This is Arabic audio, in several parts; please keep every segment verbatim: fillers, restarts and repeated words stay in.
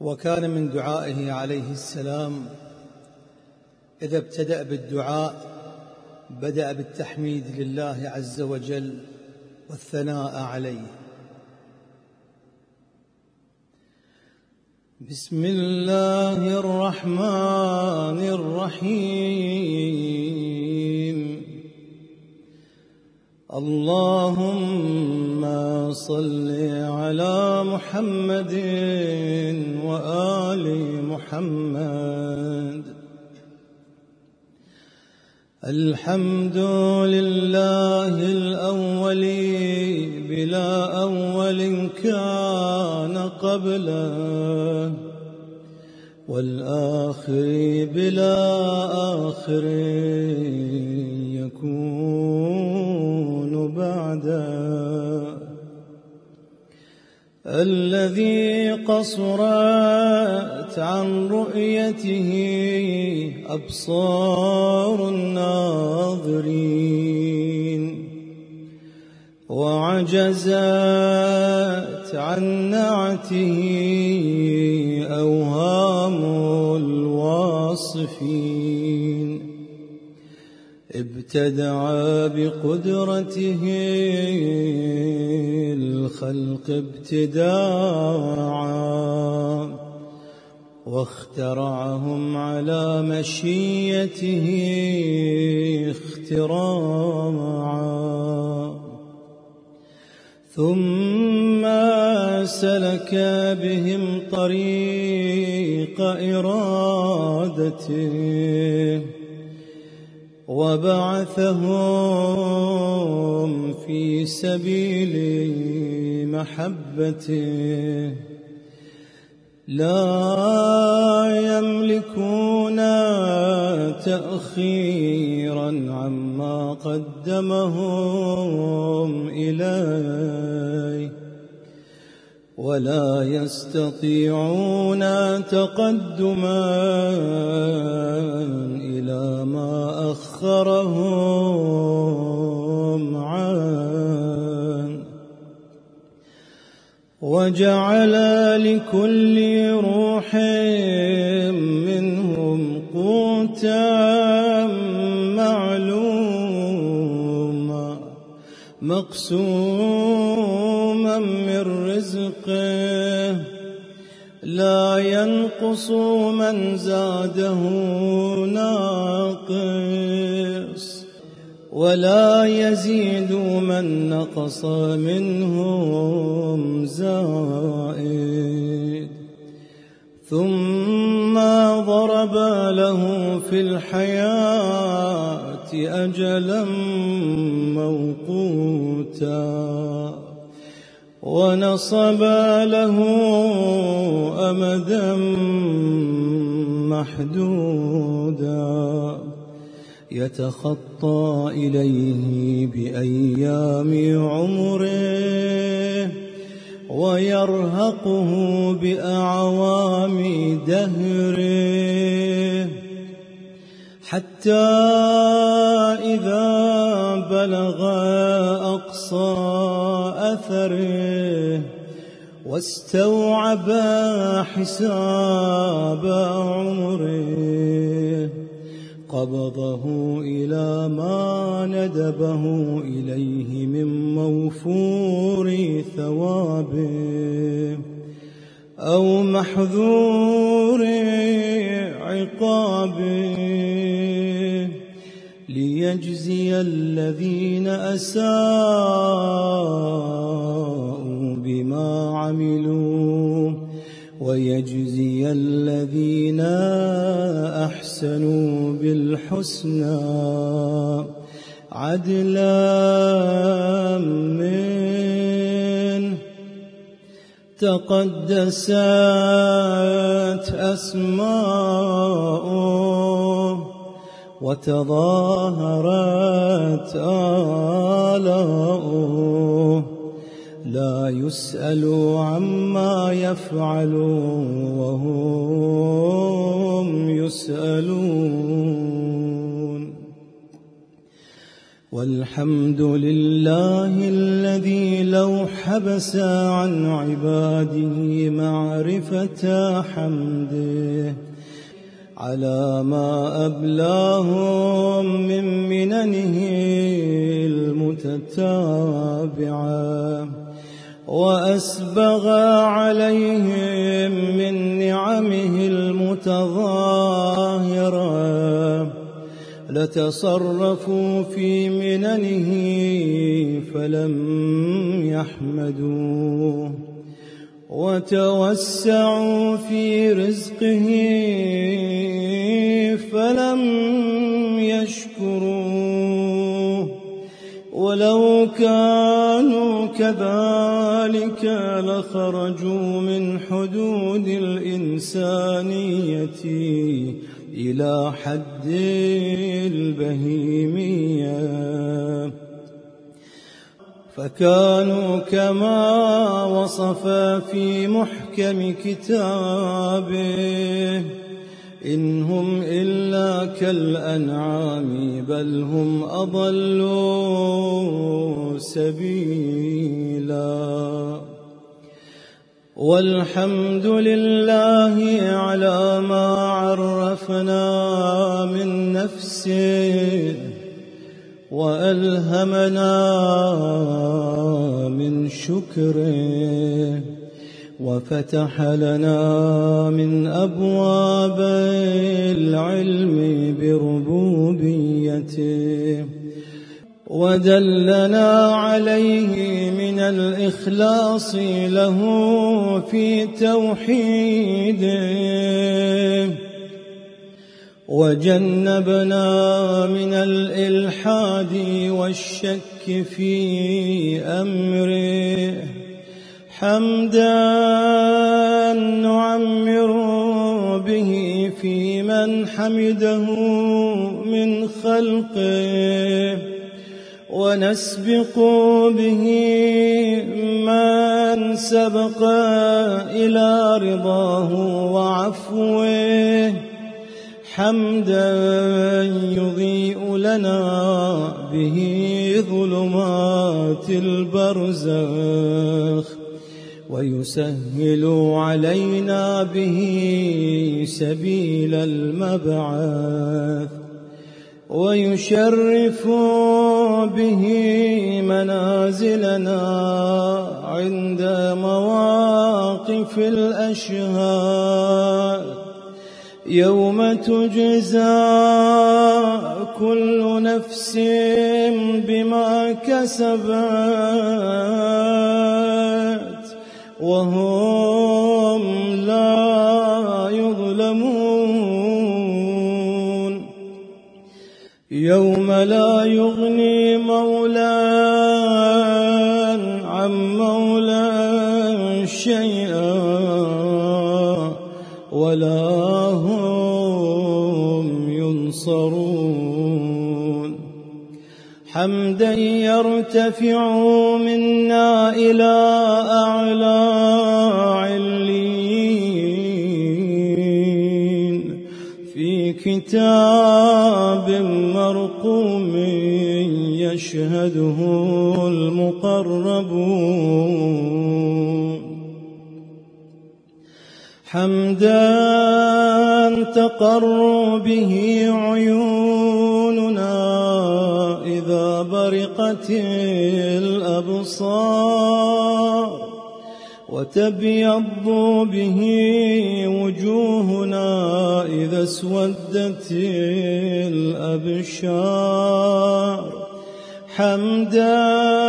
وكان من دعائه عليه السلام إذا ابتدأ بالدعاء بدأ بالتحميد لله عز وجل والثناء عليه. بسم الله الرحمن الرحيم. اللهم صل على محمد وآل محمد. الحمد لله الأول بلا أول كان قبله، والآخر بلا آخر يكون بعده، الذي قصرت عن رؤيته أبصار الناظرين، وعجزت عن نعته أوهام الواصفين. ابتدع بقدرته الخلق ابتداعا، واخترعهم على مشيته اختراعا، ثم سلك بهم طريق إرادته، وبعثهم في سبيل محبته. لا يملكون تأخيرا عما قدمهم إليه، ولا يستطيعون تقدما إلى ما أخرهم عنه. وجعل لكل روح منهم قوتا معلوما مقسوما من رزقه، لا ينقص من زاده ناقص، ولا يزيد من نقص منهم زائد. ثم ضرب له في الحياة أجلا موقوتا، ونصب له أمدا محدودا، يتخطى إليه بأيام عمره، ويرهقه بأعوام دهره، حتى إذا بلغ أقصى أثره واستوعب حساب عمره، قبضه إلى ما ندبه إليه من موفور ثوابه أو محذور عقابه، ليجزي الذين أساءوا بما عملوا، ويجزي الذين أحسنوا بالحسنى عدلا منه. تقدست أسماؤه وتظاهرت آلاؤه، لا يسأل عما يفعل وهم يسألون. والحمد لله الذي لو حبس عن عباده معرفة حمده على ما أبلاهم من مننه المتتابعة وأسبغ عليهم من نعمه المتظاهرة لتصرفوا في مننه فلم يحمدوه وتوسعوا في رزقه فلم يشكروه ولو كانوا كذلك لخرجوا من حدود الإنسانية إلى حد البهيمية فكانوا كما وصف في محكم كتابه إن هم إلا كالأنعام بل هم أضل سبيلا. والحمد لله على ما عرفنا من نفسه وألهمنا من شكره وفتح لنا من أبواب العلم بربوبيته ودلنا عليه من الإخلاص له في توحيده وجنبنا من الإلحاد والشك في أمره حمدا نعمر به في من حمده من خلقه ونسبق به من سبق إلى رضاه وعفوه حمدا يضيء لنا به ظلمات البرزخ ويسهل علينا به سبيل المبعث ويشرف به منازلنا عند مواقف الأشهاد يوم تجزى كل نفس بما كسبت وهم لا يظلمون يوم لا يغني مولى عن مولى شيئا ولا هم ينصرون حمدا يرتفع منا إلى أعلى عليين في كتاب مرقوم يشهده المقربون حمدا تقر به عيوننا إذا برقت الأبصار وتبيض به وجوهنا إذا اسودت الأبشار حمدا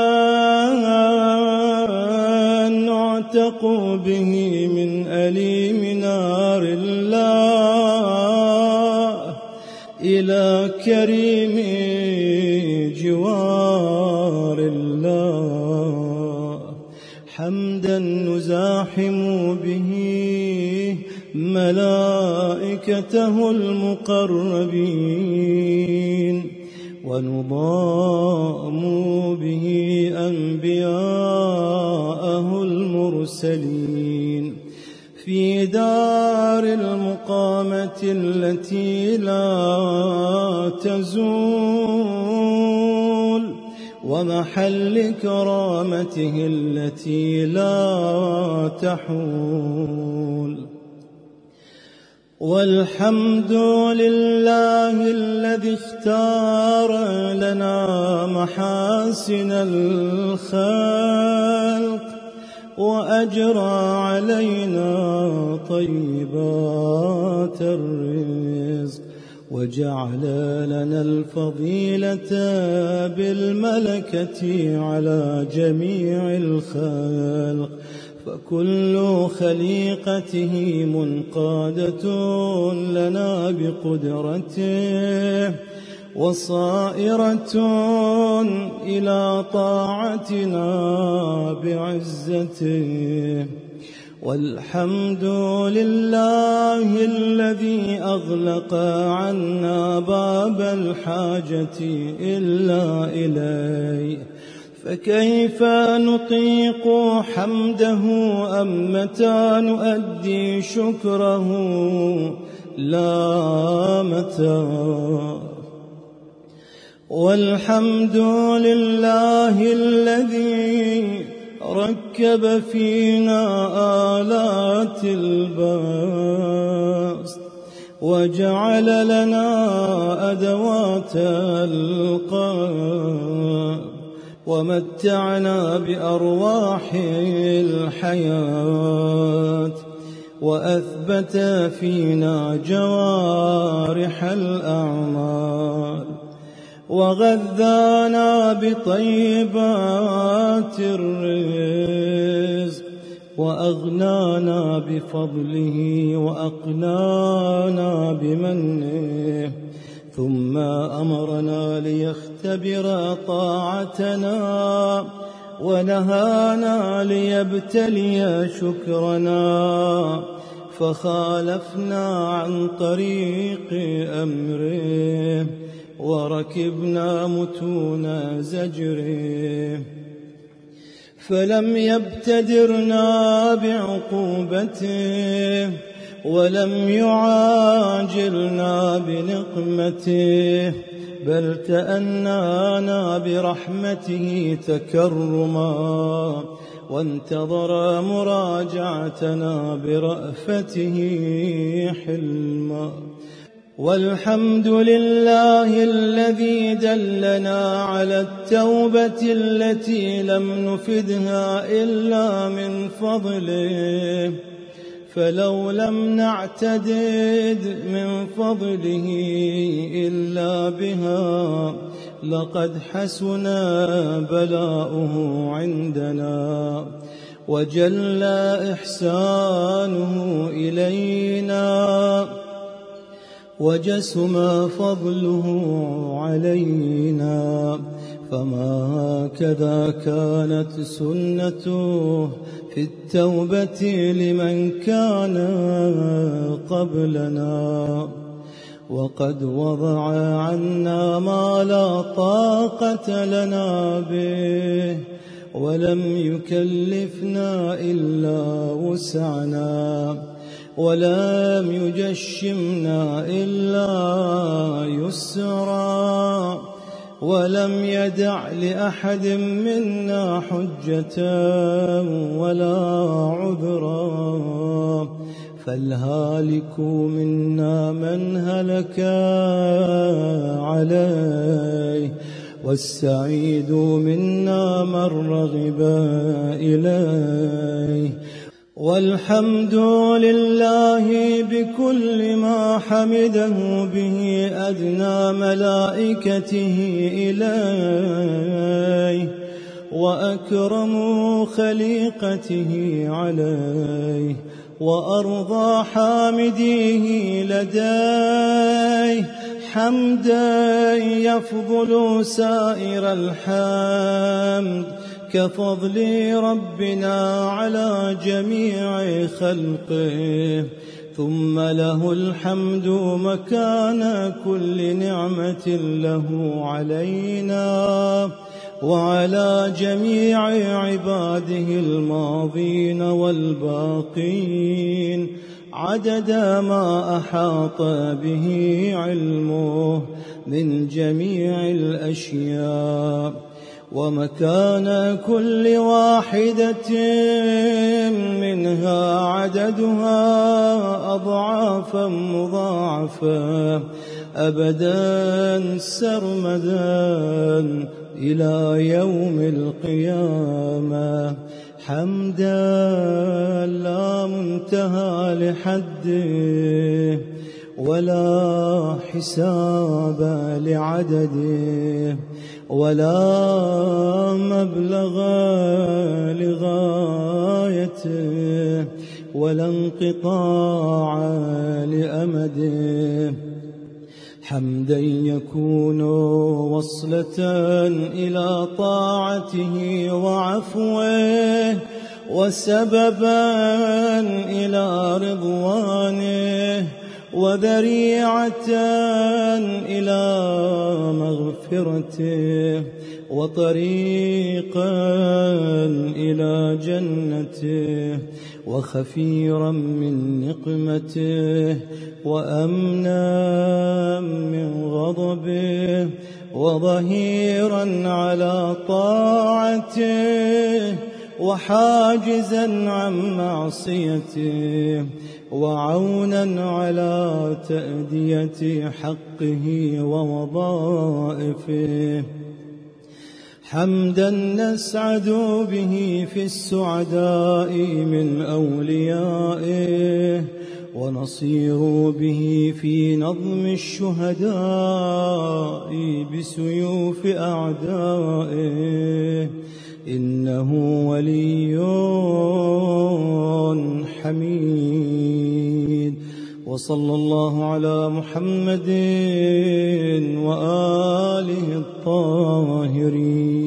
نعتق به من أليم نار الله إلى كريم جوار الله حمدا نزاحم به ملائكته المقربين ونضام به أنبياءه المرسلين في دار المقامة التي لا تزول ومحل كرامته التي لا تحول. والحمد لله الذي اختار لنا محاسن الخلق وأجرى علينا طيبات الرزق، وجعل لنا الفضيلة بالملكة على جميع الخلق، فكل خليقته منقادة لنا بقدرته وصائرة إلى طاعتنا بعزته. والحمد لله الذي أغلق عنا باب الحاجة إلا إليه، فكيف نطيق حمده أم متى نؤدي شكره؟ لا متى. والحمد لله الذي ركب فينا آلات الباس وجعل لنا أدوات القلب ومتعنا بأرواح الحياة وأثبت فينا جوارح الأعمال وغذانا بطيبات الرزق وأغنانا بفضله وأقنانا بمنه، ثم أمرنا ليختبر طاعتنا ونهانا ليبتلي شكرنا، فخالفنا عن طريق أمره وركبنا متون زجره، فلم يبتدرنا بعقوبته ولم يعاجلنا بنقمته، بل تأنانا برحمته تكرما وانتظر مراجعتنا برأفته حلما. والحمد لله الذي دلنا على التوبة التي لم نفدها إلا من فضله، فلو لم نعتدد من فضله إلا بها لقد حسن بلاؤه عندنا وجل إحسانه إلينا وجسم فضله علينا، فما هكذا كانت سنته في التوبة لمن كان قبلنا، وقد وضع عنا ما لا طاقة لنا به ولم يكلفنا إلا وسعنا ولم يجشمنا إلا يسرا، ولم يدع لأحد منا حجة ولا عذرا، فالهالك منا من هلك عليه والسعيد منا من رغب إليه. والحمد لله بكل ما حمده به أدنى ملائكته إليه وأكرم خليقته عليه وأرضى حامديه لديه حمدا يفضل سائر الحمد كفضل ربنا على جميع خلقه، ثم له الحمد مكان كل نعمة له علينا وعلى جميع عباده الماضين والباقين عدد ما أحاط به علمه من جميع الأشياء، ومكان كل واحدة منها عددها أضعافا مضاعفة أبدا سرمدا إلى يوم القيامة، حمدا لا منتهى لحده ولا حساب لعدده ولا مبلغ لغايته ولا انقطاع لأمده، حمدا يكون وصلة إلى طاعته وعفوه وسببا إلى رضوانه وذريعة إلى مغفرته وطريقا إلى جنته وخفيرا من نقمته وأمنا من غضبه وظهيرا على طاعته وحاجزا عن معصيته وعونا على تأدية حقه ووظائفه، حمدا نسعد به في السعداء من أوليائه ونصير به في نظم الشهداء بسيوف أعدائه، إنه ولي حميد. وصلى الله على محمد وآله الطاهرين.